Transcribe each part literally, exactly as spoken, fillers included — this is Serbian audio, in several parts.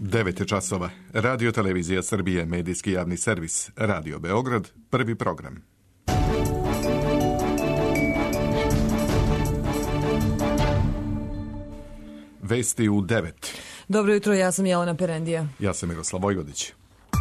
devet časova. Radio Televizija Srbije, medijski javni servis. Radio Beograd, prvi program. Vesti u devet. Dobro jutro, ja sam Jelena Perendija. Ja sam Miroslav Vojvodić.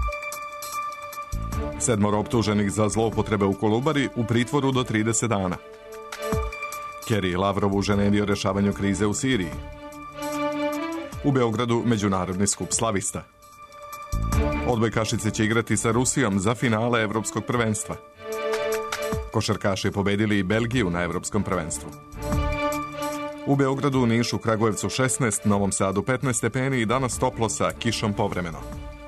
Sedmoro optuženih za zloupotrebe u Kolubari u pritvoru do trideset dana. Kerry Lavrov u Ženevi o rešavanju krize u Siriji. U Beogradu međunarodni skup slavista. Odbojkašice će igrati sa Rusijom za finale Evropskog prvenstva. Košarkaši pobedili i Belgiju na Evropskom prvenstvu. U Beogradu, Nišu, Kragujevcu šesnaest, Novom Sadu petnaest stepeni i danas toplo sa kišom povremeno.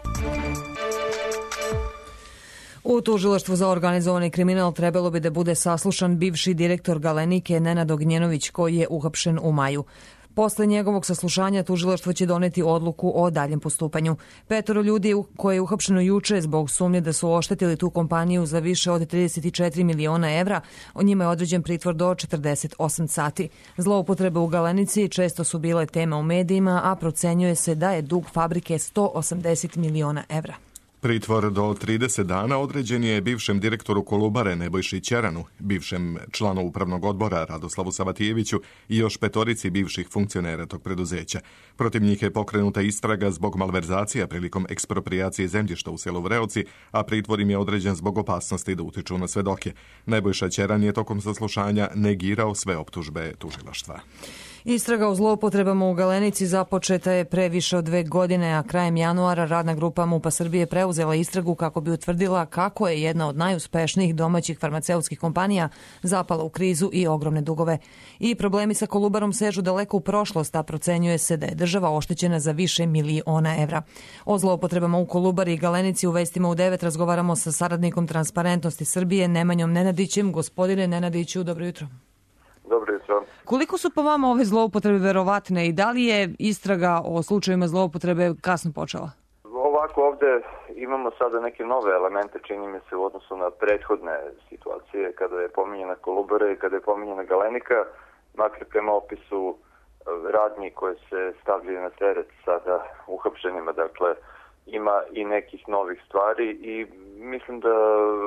U tužilaštvu za organizovani kriminal trebalo bi da bude saslušan bivši direktor Galenike Nenad Ognjenović, koji je uhapšen u maju. Posle njegovog saslušanja tužilaštvo će doneti odluku o daljem postupanju. Petoro ljudi koje je uhapšeno juče zbog sumnje da su oštetili tu kompaniju za više od trideset četiri miliona evra, o njima je određen pritvor do četrdeset osam sati. Zloupotrebe u Galenici često su bile tema u medijima, a procenjuje se da je dug fabrike sto osamdeset miliona evra. Pritvor do trideset dana određen je bivšem direktoru Kolubare Nebojši Ćeranu, bivšem članu upravnog odbora Radoslavu Savatijeviću i još petorici bivših funkcionera tog preduzeća. Protiv njih je pokrenuta istraga zbog malverzacija prilikom eksproprijacije zemljišta u selu Vreoci, a pritvor im je određen zbog opasnosti da utiču na svedoke. Nebojša Ćeran je tokom saslušanja negirao sve optužbe tužilaštva. Istraga o zloupotrebama u Galenici započeta je pre više od dve godine, a krajem januara radna grupa MUP-a Srbije preuzela istragu kako bi utvrdila kako je jedna od najuspešnijih domaćih farmaceutskih kompanija zapala u krizu i ogromne dugove. I problemi sa Kolubarom sežu daleko u prošlost, a procenjuje se da je država oštećena za više miliona evra. O zloupotrebama u Kolubari i Galenici u vestima u devet razgovaramo sa saradnikom Transparentnosti Srbije Nemanjom Nenadićem. Gospodine Nenadiću, dobro jutro. Dobro jutro. Koliko su po vama ove zloupotrebe verovatne i da li je istraga o slučajevima zloupotrebe kasno počela? Ovako, ovde imamo sada neke nove elemente, čini mi se, u odnosu na prethodne situacije, kada je pominjena Kolubara i kada je pominjena Galenika, makar prema opisu radnji koje se stavljaju na teret sada uhapšenima, dakle, ima i nekih novih stvari i mislim da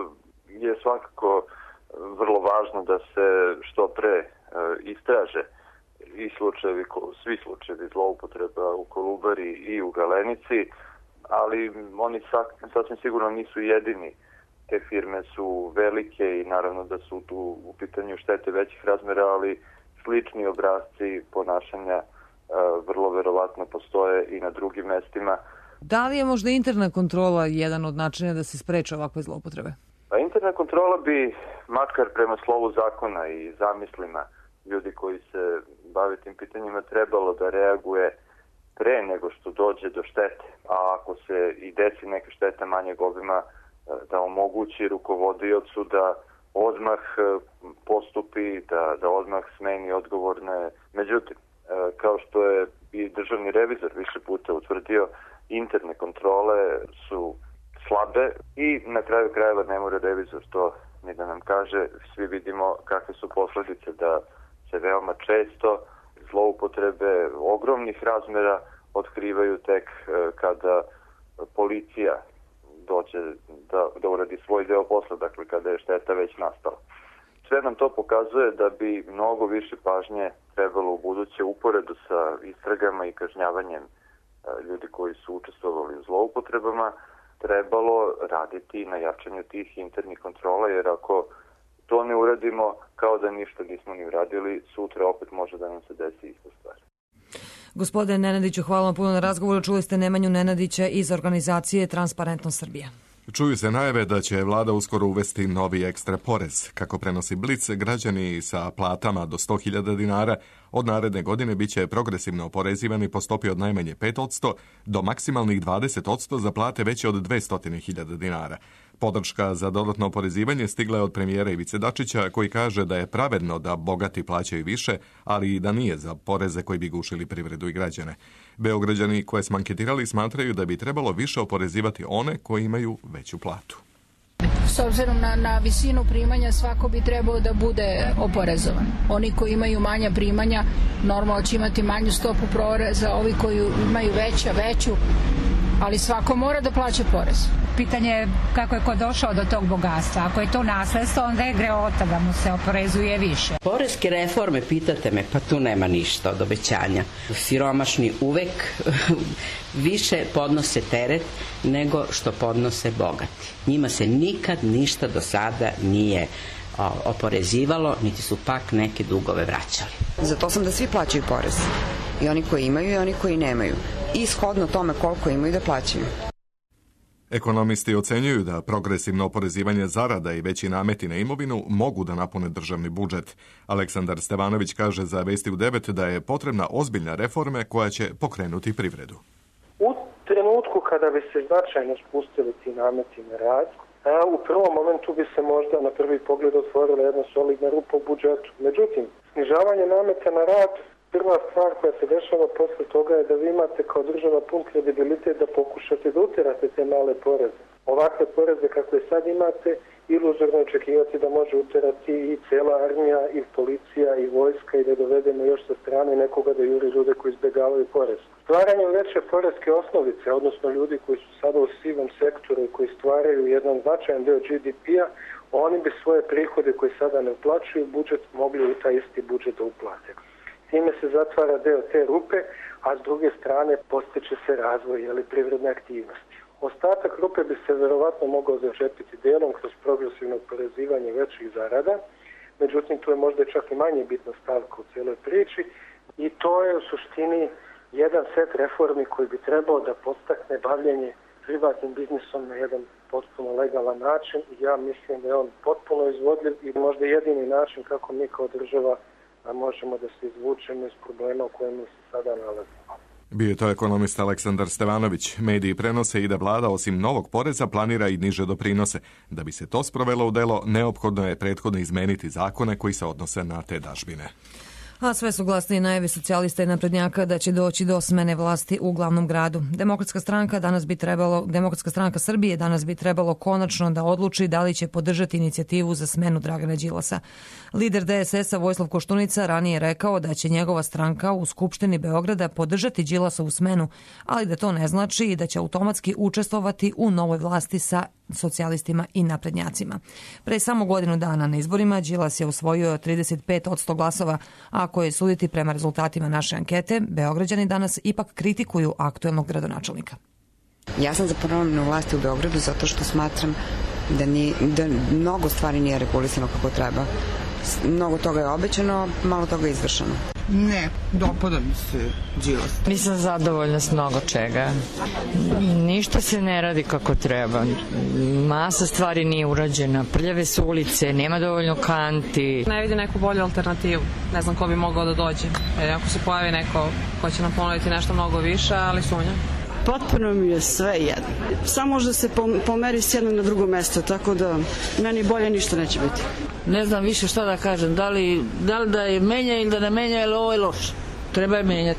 je svakako vrlo važno da se što pre e, istraže i slučajevi, svi slučajevi zloupotreba u Kolubari i u Galenici, ali oni sasvim sigurno nisu jedini. Te firme su velike i naravno da su tu u pitanju štete većih razmera, ali slični obrazci ponašanja e, vrlo verovatno postoje i na drugim mestima. Da li je možda interna kontrola jedan od načina da se spreče ovakve zloupotrebe? Pa interna kontrola bi, makar prema slovu zakona i zamislima ljudi koji se bave tim pitanjima, trebalo da reaguje pre nego što dođe do štete. A ako se i desi neka šteta manjeg obima, da omogući rukovodiocu da odmah postupi, da, da odmah smeni odgovorne. Međutim, kao što je i državni revizor više puta utvrdio, interne kontrole su slabe i na kraju krajeva ne mora revizor to ni da nam kaže. Svi vidimo kakve su posledice, da se veoma često zloupotrebe ogromnih razmera otkrivaju tek kada policija dođe da, da uradi svoj deo posla, dakle kada je šteta već nastala. Sve nam to pokazuje da bi mnogo više pažnje trebalo u buduće uporedu sa istragama i kažnjavanjem ljudi koji su učestvovali u zloupotrebama trebalo raditi na jačanju tih internih kontrola, jer ako to ne uradimo, kao da ništa nismo ni uradili, sutra opet može da nam se desi ista stvar. Gospodine Nenadiću, hvala vam puno na razgovoru. Čuli ste Nemanju Nenadića iz organizacije Transparentnost Srbije. Čuju se najave da će vlada uskoro uvesti novi ekstra porez. Kako prenosi Blic, građani sa platama do sto hiljada dinara od naredne godine biće progresivno oporezivani po stopi od najmanje pet posto do maksimalnih dvadeset posto za plate veće od dvesta hiljada dinara. Podrška za dodatno oporezivanje stigla je od premijera Ivice Dačića, koji kaže da je pravedno da bogati plaćaju više, ali i da nije za poreze koji bi gušili privredu i građane. Beograđani koje smo anketirali smatraju da bi trebalo više oporezivati one koji imaju veću platu. S obzirom na, na visinu primanja, svako bi trebao da bude oporezovan. Oni koji imaju manja primanja normalno će imati manju stopu poreza, ovi koji imaju veća, veću, ali svako mora da plaća porez. Pitanje je kako je ko došao do tog bogatstva. Ako je to nasledstvo, onda je greota da mu se oporezuje više. Poreske reforme, pitate me, pa tu nema ništa od obećanja. Siromašni uvek više podnose teret nego što podnose bogati. Njima se nikad ništa do sada nije oporezivalo, niti su pak neke dugove vraćali. Zato sam da svi plaćaju porez. I oni koji imaju i oni koji nemaju. I shodno tome koliko imaju da plaćaju. Ekonomisti ocenjuju da progresivno oporezivanje zarada i veći nameti na imovinu mogu da napune državni budžet. Aleksandar Stevanović kaže za Vesti u devet da je potrebna ozbiljna reforme koja će pokrenuti privredu. U trenutku kada bi se značajno spustili ti nameti na rad, u prvom momentu bi se možda na prvi pogled otvorila jedna solidna rupa u budžetu. Međutim, snižavanje nameta na rad, prva stvar koja se dešava posle toga je da vi imate kao država pun kredibilitet da pokušate da uterate te male poreze. Ovakve poreze kakve sad imate, iluzorno očekivati da može uterati i cela armija, i policija, i vojska i da dovedemo još sa strane nekoga da juri ljude koji izbjegavaju porez. Stvaranjem veće poreske osnovice, odnosno ljudi koji su sada u sivom sektoru i koji stvaraju jedan značajan deo G D P-a, oni bi svoje prihode koji sada ne uplaćuju budžet mogli u taj isti budžet da uplate. Time se zatvara deo te rupe, a s druge strane postiče se razvoj jeli, privredne aktivnosti. Ostatak rupe bi se verovatno mogao začepiti delom kroz progresivno oporezivanje većih zarada, međutim tu je možda čak i manje bitna stavka u cijeloj priči i to je u suštini jedan set reformi koji bi trebao da podstakne bavljenje privatnim biznisom na jedan potpuno legalan način i ja mislim da je on potpuno izvodljiv i možda jedini način kako mi kao država možemo da se izvučemo iz problema u kojima se sada nalazimo. Bio je to ekonomist Aleksandar Stevanović. Mediji prenose i da vlada osim novog poreza planira i niže doprinose. Da bi se to sprovelo u delo, neophodno je prethodno izmeniti zakone koji se odnose na te dažbine. A sve su glasnije najave socijalista i naprednjaka da će doći do smene vlasti u glavnom gradu. Demokratska stranka danas bi trebalo, Demokratska stranka Srbije danas bi trebalo konačno da odluči da li će podržati inicijativu za smenu Dragana Đilasa. Lider D S S-a Vojislav Koštunica ranije rekao da će njegova stranka u Skupštini Beograda podržati Đilasovu smenu, ali da to ne znači i da će automatski učestvovati u novoj vlasti sa socijalistima i naprednjacima. Pre samo godinu dana na izborima Đilas je osvojio trideset pet posto glasova, a ako je suditi prema rezultatima naše ankete, Beograđani danas ipak kritikuju aktuelnog gradonačelnika. Ja sam za ponovnu vlasti u Beogradu zato što smatram da, ni, da mnogo stvari nije regulisano kako treba. Mnogo toga je obećano, malo toga je izvršeno. Ne, dopada mi se Đilas. Nisam zadovoljna s mnogo čega. Ništa se ne radi kako treba. Masa stvari nije urađena. Prljave su ulice, nema dovoljno kanti. Ne vidi neku bolju alternativu. Ne znam ko bi mogao da dođe. Jer ako se pojavi neko ko će nam ponuditi nešto mnogo više, ali sumnjam. Potpuno mi je sve jedno. Samo možda se pomeri s jednog na drugo mesto, tako da meni bolje ništa neće biti. Ne znam više šta da kažem, da li, da li da je menja ili da ne menja, ili ovo je loše. Treba je menjati.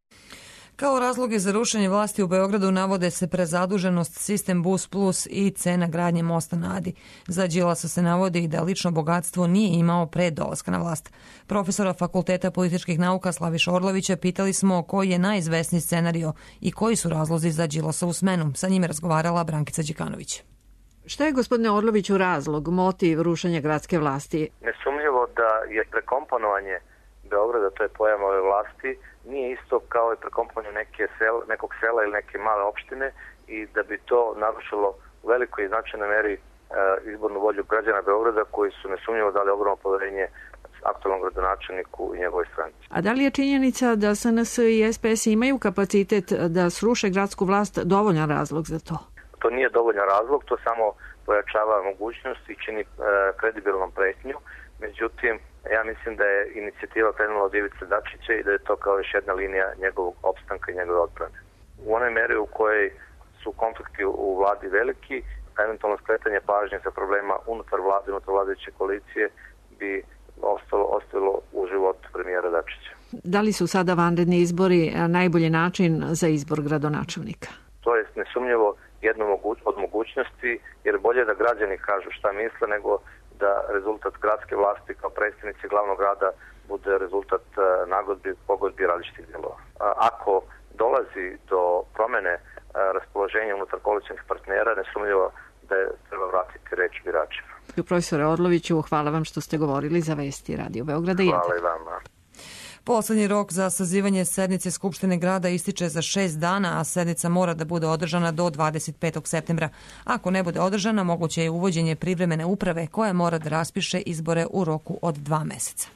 Kao razloge za rušenje vlasti u Beogradu navode se prezaduženost, sistem Bus Plus i cena gradnje mosta na Adi. Za Đilasa se navodi i da lično bogatstvo nije imao pre dolaska na vlast. Profesora Fakulteta političkih nauka Slaviša Orlovića pitali smo koji je najizvesniji scenario i koji su razlozi za Đilasovu smenu. Sa njim je razgovarala Brankica Đikanović. Šta je, gospodine Orloviću, razlog, motiv rušenja gradske vlasti? Nesumnjivo da je prekomponovanje Beograda, to je pojam ove vlasti, nije isto kao i prekomponovanje neke sel, nekog sela ili neke male opštine i da bi to narušilo u velikoj i značajnoj meri e, izbornu volju građana Beograda koji su nesumnjivo dali ogromno poverenje aktualnom gradonačelniku i njegovoj stranci. A da li je činjenica da S N S i S P S imaju kapacitet da sruše gradsku vlast dovoljan razlog za to? To nije dovoljan razlog, to samo pojačava mogućnost i čini e, kredibilnom pretnju. Međutim, ja mislim da je inicijativa krenula od Ivice Dačića i da je to kao još jedna linija njegovog opstanka i njegove odbrane. U onoj meri u kojoj su konflikti u vladi veliki, eventualno skretanje pažnje sa problema unutar vlade, unutar vladajuće koalicije bi ostalo, ostalo u životu premijera Dačića. Da li su sada vanredni izbori najbolji način za izbor gradonačelnika? To je nesumnjivo jedna od mogućnosti, jer bolje da građani kažu šta misle nego da rezultat gradske vlasti kao predstavnici glavnog grada bude rezultat nagodbi, pogodbi različitih dijelova. Ako dolazi do promene raspoloženje unutar koalicionih partnera, nesumnjivo da je treba vratiti reč biračima. Profesore Orloviću, hvala vam što ste govorili za Vesti Radio Beograda jedan. Hvala i vama. Poslednji rok za sazivanje sednice Skupštine grada ističe za šest dana, a sednica mora da bude održana do dvadeset petog septembra. Ako ne bude održana, moguće je uvođenje privremene uprave koja mora da raspiše izbore u roku od dva meseca.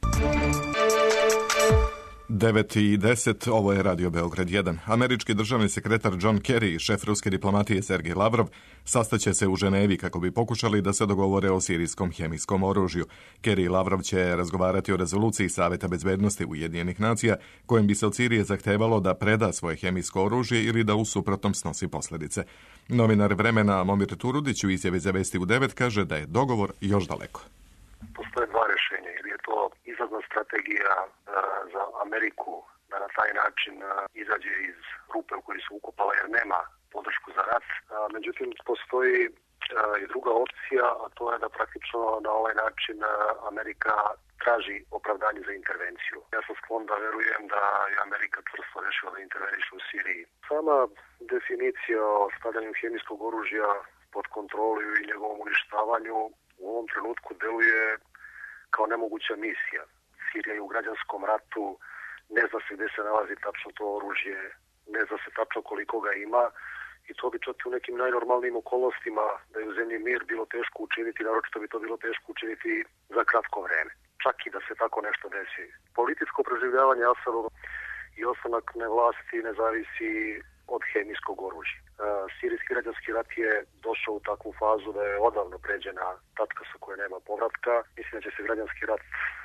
devet i deset, ovo je Radio Beograd jedan. Američki državni sekretar John Kerry i šef ruske diplomatije Sergej Lavrov sastaće se u Ženevi kako bi pokušali da se dogovore o sirijskom hemijskom oružju. Kerry i Lavrov će razgovarati o rezoluciji Saveta bezbednosti Ujedinjenih nacija kojim bi se od Sirije zahtevalo da preda svoje hemijsko oružje ili da u suprotnom snosi posljedice. Novinar Vremena Momir Turudić u izjavi za Vesti u devet kaže da je dogovor još daleko. Postoje dva rešenja, ili je to izlazna strategija uh, za Ameriku da na taj način uh, izađe iz rupe u kojoj se ukopala jer nema podršku za rat. Uh, međutim, postoji uh, i druga opcija, a to je da praktično na ovaj način uh, Amerika traži opravdanje za intervenciju. Ja sam sklon da verujem da je Amerika čvrsto rešila da interveniše u Siriji. Sama definicija o stavljanju hemijskog oružja pod kontrolu i njegovom uništavanju u ovom trenutku deluje kao nemoguća misija. Sirija je u građanskom ratu, ne zna se gde se nalazi tačno to oružje, ne zna se tačno koliko ga ima i to bi čak u nekim najnormalnijim okolnostima da je u zemlji mir bilo teško učiniti, naročito bi to bilo teško učiniti za kratko vreme. Čak i da se tako nešto desi. Političko preživljavanje Asadova i ostanak ne vlasti ne zavisi od hemijskog oružja. Sirijski građanski rat je došao u takvu fazu da je odavno pređena tačka sa koje nema povratka. Mislim da će se građanski rat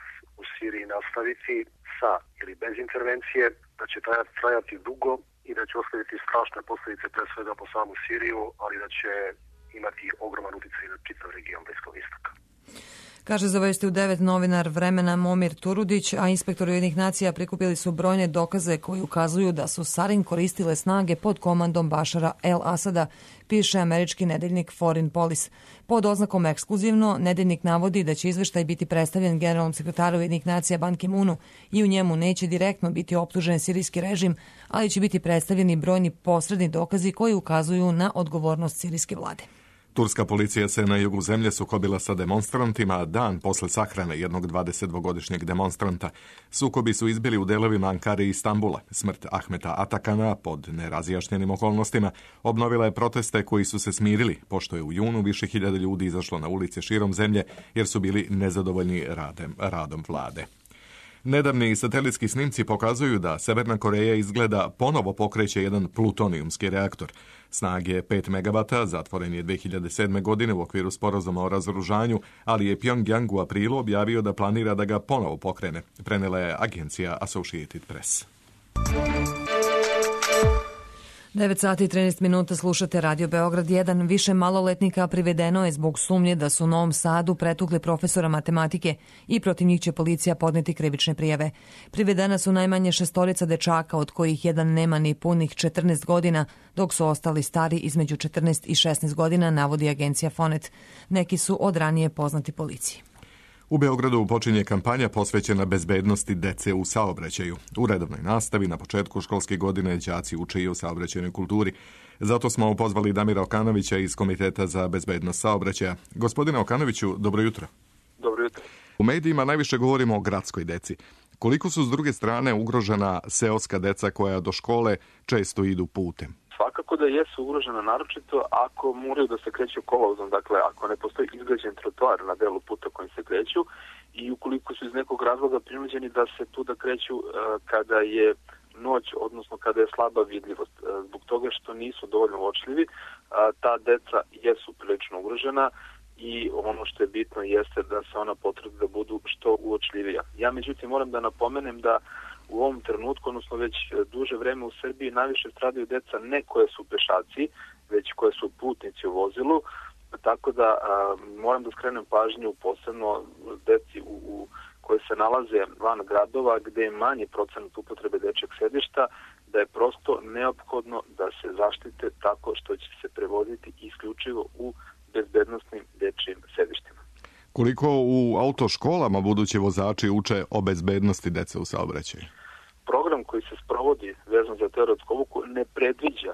u Siriji nastaviti sa ili bez intervencije, da će trajati dugo i da će ostaviti strašne posljedice pre svega po samu Siriju, ali da će imati ogroman uticaj na čitav region Bliskog istoka. Kaže za Vesti u devet novinar Vremena Momir Turudić, a inspektori Ujedinjenih nacija prikupili su brojne dokaze koji ukazuju da su Sarin koristile snage pod komandom Bašara El Asada, piše američki nedeljnik Foreign Policy. Pod oznakom ekskluzivno, nedeljnik navodi da će izveštaj biti predstavljen generalnom sekretaru Ujedinjenih nacija Ban Ki-moonu i u njemu neće direktno biti optužen sirijski režim, ali će biti predstavljeni brojni posredni dokazi koji ukazuju na odgovornost sirijske vlade. Turska policija se na jugu zemlje sukobila sa demonstrantima dan posle sahrane jednog dvadesetdvogodišnjeg demonstranta. Sukobi su izbili u delovima Ankare i Istambula. Smrt Ahmeta Atakana pod nerazjašnjenim okolnostima obnovila je proteste koji su se smirili, pošto je u junu više hiljada ljudi izašlo na ulice širom zemlje jer su bili nezadovoljni radem, radom vlade. Nedavni satelitski snimci pokazuju da Severna Koreja izgleda ponovo pokreće jedan plutonijumski reaktor. Snage pet megavata zatvoren je dve hiljade sedme. godine u okviru sporazuma o razoružanju, ali je Pyongyang u aprilu objavio da planira da ga ponovo pokrene, prenela je agencija Associated Press. devet sati i trinaest minuta slušate Radio Beograd jedan. Više maloletnika privedeno je zbog sumnje da su u Novom Sadu pretukli profesora matematike i protiv njih će policija podneti krivične prijave. Privedena su najmanje šestorica dečaka, od kojih jedan nema ni punih četrnaest godina, dok su ostali stari između četrnaest i šesnaest godina, navodi agencija Fonet. Neki su od ranije poznati policiji. U Beogradu počinje kampanja posvećena bezbednosti dece u saobraćaju. U redovnoj nastavi na početku školske godine đaci uče i o saobraćajnoj kulturi. Zato smo pozvali Damira Okanovića iz Komiteta za bezbednost saobraćaja. Gospodine Okanoviću, dobro jutro. Dobro jutro. U medijima najviše govorimo o gradskoj deci. Koliko su s druge strane ugrožena seoska deca koja do škole često idu putem? Svakako da jesu ugrožena, naročito ako moraju da se kreću kolovozom, dakle ako ne postoji izgrađen trotoar na delu puta kojim se kreću i ukoliko su iz nekog razloga prinuđeni da se tu da kreću uh, kada je noć, odnosno kada je slaba vidljivost. Uh, zbog toga što nisu dovoljno uočljivi, uh, ta deca jesu prilično ugrožena i ono što je bitno jeste da se ona potrude da budu što uočljivija. Ja međutim moram da napomenem da u ovom trenutku, odnosno već duže vreme u Srbiji, najviše stradaju deca ne koje su pešaci, već koje su putnici u vozilu, tako da a, moram da skrenem pažnju posebno deci u, u koje se nalaze van gradova, gde je manji procenat upotrebe dečjeg sedišta, da je prosto neophodno da se zaštite tako što će se prevoziti isključivo u bezbednosnim dečjim sedištima. Koliko u autoškolama budući vozači uče o bezbednosti dece u saobraćaju? Program koji se sprovodi vezan za teoretsku obuku ne predviđa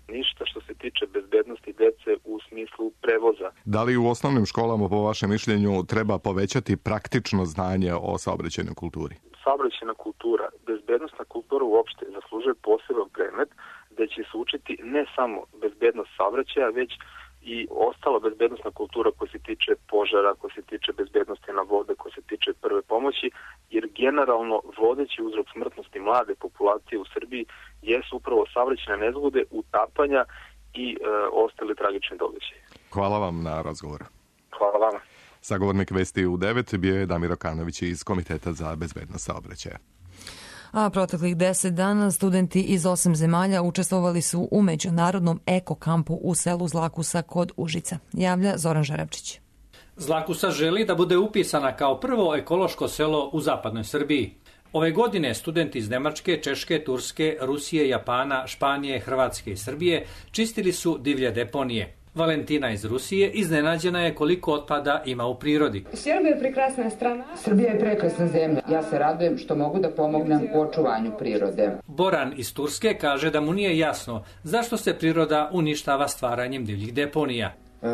ništa što se tiče bezbednosti dece u smislu prevoza. Da li u osnovnim školama, po vašem mišljenju, treba povećati praktično znanje o saobraćajnoj kulturi? Saobraćajna kultura, bezbednostna kultura uopšte zaslužuje poseban predmet gde će se učiti ne samo bezbednost saobraćaja, već i ostala bezbednostna kultura koja se tiče požara, koja se tiče bezbednosti na vode, koja se tiče prve pomoći, jer generalno vodeći uzrok smrtnosti mlade populacije u Srbiji jesu upravo saobraćajne nezgode, utapanja i e, ostale tragične događaje. Hvala vam na razgovor. Hvala vama. Sagovornik Vesti u devet bio je Damir Okanović iz Komiteta za bezbednost saobraćaja. A proteklih deset dana studenti iz osam zemalja učestvovali su u međunarodnom eko-kampu u selu Zlakusa kod Užica. Javlja Zoran Žarevčić. Zlakusa želi da bude upisana kao prvo ekološko selo u zapadnoj Srbiji. Ove godine studenti iz Nemačke, Češke, Turske, Rusije, Japana, Španije, Hrvatske i Srbije čistili su divlje deponije. Valentina iz Rusije iznenađena je koliko otpada ima u prirodi. Srbija je prekrasna strana. Srbija je prekrasna zemlja. Ja se radujem što mogu da pomognem u očuvanju prirode. Boran iz Turske kaže da mu nije jasno zašto se priroda uništava stvaranjem divljih deponija.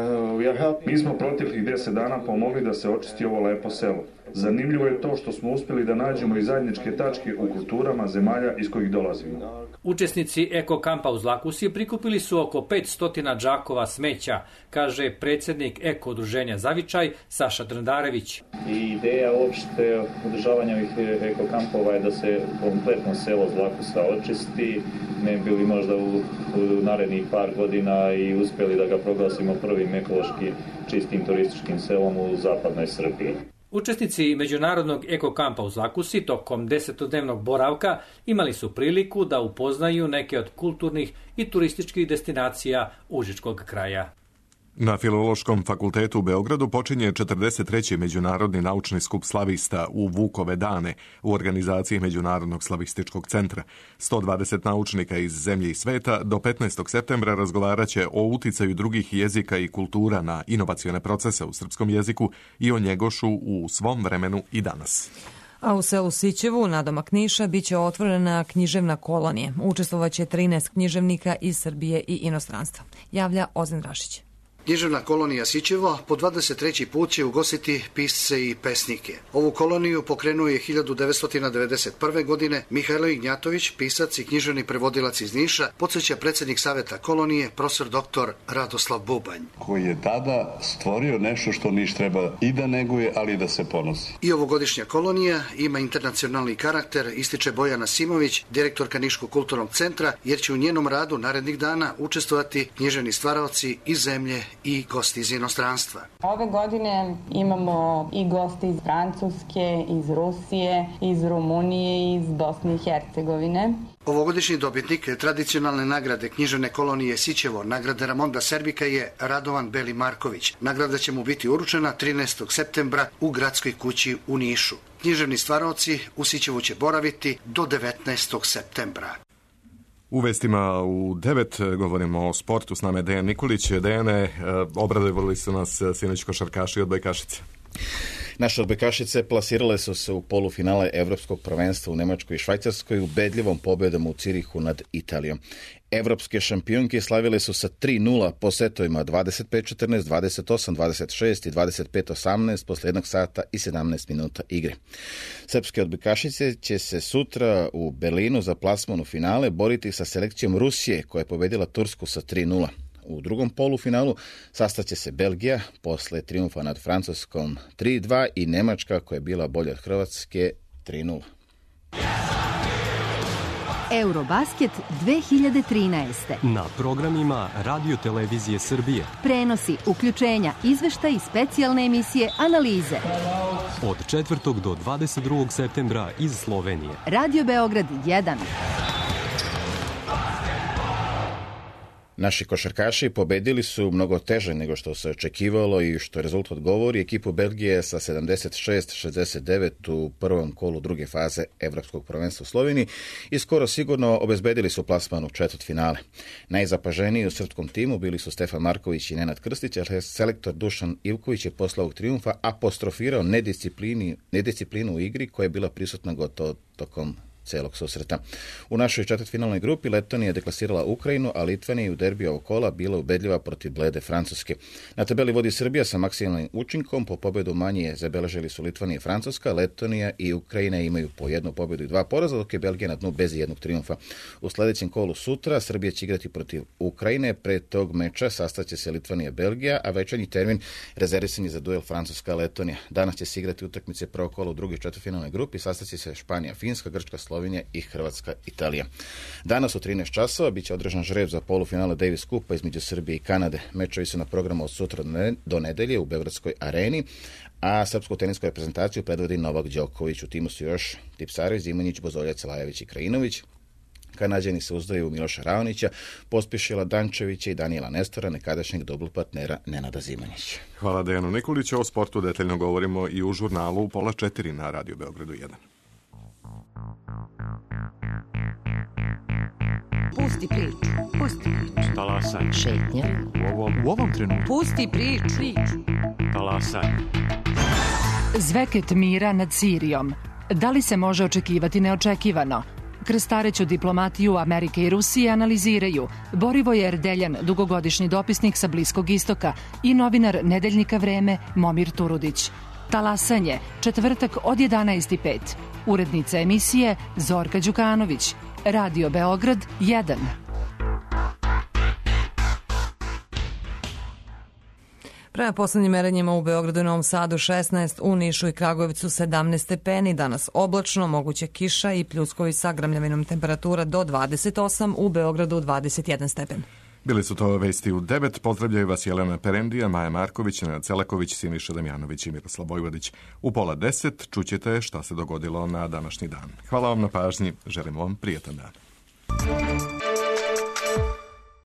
Mi smo proteklih deset dana pomogli da se očisti ovo lepo selo. Zanimljivo je to što smo uspjeli da nađemo i zajedničke tačke u kulturama zemalja iz kojih dolazimo. Učesnici eko-kampa u Zlakusi prikupili su oko petsto džakova smeća, kaže predsjednik eko-udruženja Zavičaj Saša Drndarević. I ideja uopšte održavanja ovih eko-kampova je da se kompletno selo Zlakusa očisti, ne bili možda u, u narednih par godina i uspjeli da ga proglasimo prvim ekološki čistim turističkim selom u zapadnoj Srbiji. Učesnici međunarodnog eko-kampa u Zlakusi tokom desetodnevnog boravka imali su priliku da upoznaju neke od kulturnih i turističkih destinacija Užičkog kraja. Na Filološkom fakultetu u Beogradu počinje četrdeset treći Međunarodni naučni skup slavista u Vukove dane u organizaciji Međunarodnog slavističkog centra. sto dvadeset naučnika iz zemlje i sveta do petnaestog septembra razgovaraće o uticaju drugih jezika i kultura na inovacione procese u srpskom jeziku i o njegošu u svom vremenu i danas. A u selu Sićevu, nadomak Niša, bit će otvorena književna kolonija. Učestvovaće trinaest književnika iz Srbije i inostranstva. Javlja Ozren Rašić. Književna kolonija Sićevo po dvadeset treći put će ugostiti pisce i pesnike. Ovu koloniju pokrenuo je hiljadu devetsto devedeset prve. godine Mihajlo Ignjatović, pisac i književni prevodilac iz Niša, podsjeća predsjednik saveta kolonije, profesor doktor Radoslav Bubanj. Koji je tada stvorio nešto što Niš treba i da neguje, ali i da se ponosi. I ovogodišnja kolonija ima internacionalni karakter, ističe Bojana Simović, direktorka Niškog kulturnog centra, jer će u njenom radu narednih dana učestvovati književni stvaraoci iz zemlje i gosti iz inostranstva. Ove godine imamo i gosti iz Francuske, iz Rusije, iz Rumunije i iz Bosne i Hercegovine. Ovogodišnji dobitnik tradicionalne nagrade književne kolonije Sićevo, nagrade Ramonda Serbika, je Radovan Beli Marković. Nagrada će mu biti uručena trinaestog septembra u gradskoj kući u Nišu. Književni stvaraoci u Sićevu će boraviti do devetnaestog septembra. U vestima u devet govorimo o sportu, s nama je Dejan Nikolić. Dejane, obradovali su nas sinoć košarkaši od odbojkašice. Naše odbojkašice plasirale su se u polufinale Evropskog prvenstva u Nemačkoj i Švajcarskoj ubedljivom pobjedom u Cirihu nad Italijom. Evropske šampionke slavile su sa tri nula po setovima dvadeset pet četrnaest, dvadeset osam dvadeset šest i dvadeset pet osamnaest posle jednog sata i sedamnaest minuta igre. Srpske odbojkašice će se sutra u Berlinu za plasman u finale boriti sa selekcijom Rusije koja je pobedila Tursku sa tri nula. U drugom polufinalu sastaće se Belgija posle triumfa nad Francuskom tri dva i Nemačka koja je bila bolja od Hrvatske tri nula. Eurobasket dve hiljade trinaeste. Na programima Radio Televizije Srbije. Prenosi, uključenja, izveštaj i specijalne emisije, analize. Od četvrtog do dvadeset drugog septembra iz Slovenije. Radio Beograd jedan. Naši košarkaši pobedili su mnogo teže nego što se očekivalo i što rezultat govori ekipu Belgije sa sedamdeset šest šezdeset devet u prvom kolu druge faze Evropskog prvenstva u Sloveniji i skoro sigurno obezbedili su plasman u četvrtfinale. Najzapaženiji u srpskom timu bili su Stefan Marković i Nenad Krstić, a selektor Dušan Ivković je posle ovog triumfa apostrofirao nedisciplinu u igri koja je bila prisutna gotovo tokom celog susreta. U našoj četvrtfinalnoj grupi Letonija je deklasirala Ukrajinu, a Litvanija u derbiju ovog kola bila ubedljiva protiv blede Francuske. Na tabeli vodi Srbija sa maksimalnim učinkom, po pobedu manje zabeležili su Litvanija i Francuska, Letonija i Ukrajina imaju po jednu pobedu i dva poraza, dok je Belgija na dnu bez jednog triumfa. U sledećem kolu sutra Srbija će igrati protiv Ukrajine, pre tog meča sastaće se Litvanija i Belgija, a večernji termin rezervisan je za duel Francuska-Letonija. Danas će se igrati utakmice prvog kola u drugoj četvrtfinalnoj grupi, sastaće se Španija, Finska, Grčka, Slovenija i Hrvatska, Italija. Danas u trinaest časova biće održan žreb za polufinale Davis Kupa između Srbije i Kanade. Mečevi su na programu od sutra do nedelje u Beogradskoj areni, a srpsku tenisku reprezentaciju predvodi Novak Đoković. U timu su još Tipsarević, Zimonjić, Bozoljac, Lajević i Krajinović. Kanađani se uzdaju u Miloša Raonića, Pospišila Dančevića i Danijela Nestora, nekadašnjeg dubl partnera Nenada Zimonjića. Hvala Dejanu Nikoliću. O sportu detaljno govorimo i u žurnalu u pola četiri na Radio Beogradu jedan. Pusti priču. Pusti priču. Talasaj. Šetnja. U ovom, u ovom trenutku. Pusti priču. priču. Talasaj. Zveket mira nad Sirijom. Da li se može očekivati neočekivano? Krstareću diplomatiju Amerike i Rusije analiziraju Borivoje Erdeljan, dugogodišnji dopisnik sa Bliskog istoka, i novinar Nedeljnika Vreme Momir Turudić. Talasanje, četvrtak od jedanaest i pet. Urednica emisije Zorka Đukanović. Radio Beograd jedan. Prema poslednjim merenjima u Beogradu i Novom Sadu šesnaest, u Nišu i Kragujevcu sedamnaest stepeni, danas oblačno, moguće kiša i pljuskovi sa grmljavinom, temperatura do dvadeset osam, u Beogradu dvadeset jedan stepen. Bili su to vesti u devet. Pozdravljaju vas Jelena Perendija, Maja Marković, Nenad Celaković, Siniša Damjanović i Miroslav Vojvodić. U pola deset čućete šta se dogodilo na današnji dan. Hvala vam na pažnji, želimo vam prijatan dan.